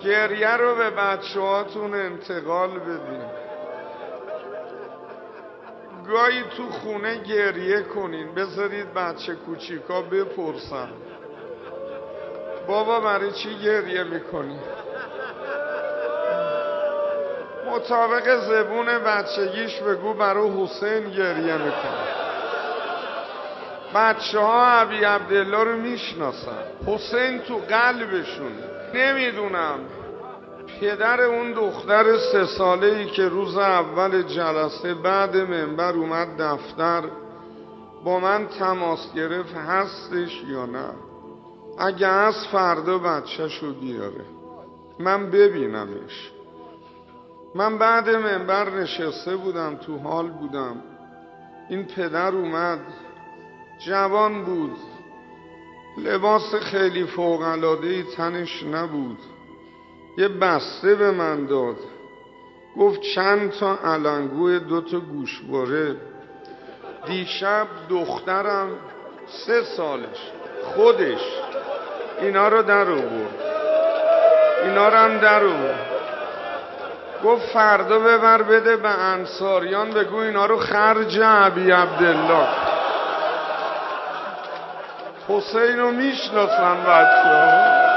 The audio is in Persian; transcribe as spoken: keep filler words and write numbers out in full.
گریه رو به بچه هاتون انتقال بدین. گاهی تو خونه گریه کنین، بذارید بچه کوچیکا بپرسن بابا برای چی گریه میکنی؟ مطابق زبون بچگیش بگو برای حسین گریه میکنه. بچه ها ابی عبدالله رو میشناسن، حسین تو قلبشون. نمیدونم پدر اون دختر سه ساله ای که روز اول جلسه بعد منبر اومد دفتر با من تماس گرفت هستش یا نه؟ اگه از فردا بچه‌شو بیاره من ببینمش. من بعد منبر نشسته بودم، تو حال بودم. این پدر اومد، جوان بود، لباس خیلی فوق‌العاده‌ای تنش نبود، یه بسته به من داد، گفت چند تا علنگوی دو تا گوشواره. دیشب دخترم سه سالش خودش اینا رو در آورد، اینا رو هم در آورد. گفت فردا ببر بده به انصاریان، بگو اینا رو خرج ابی عبدالله. حسین رو میشناسن بچه ها.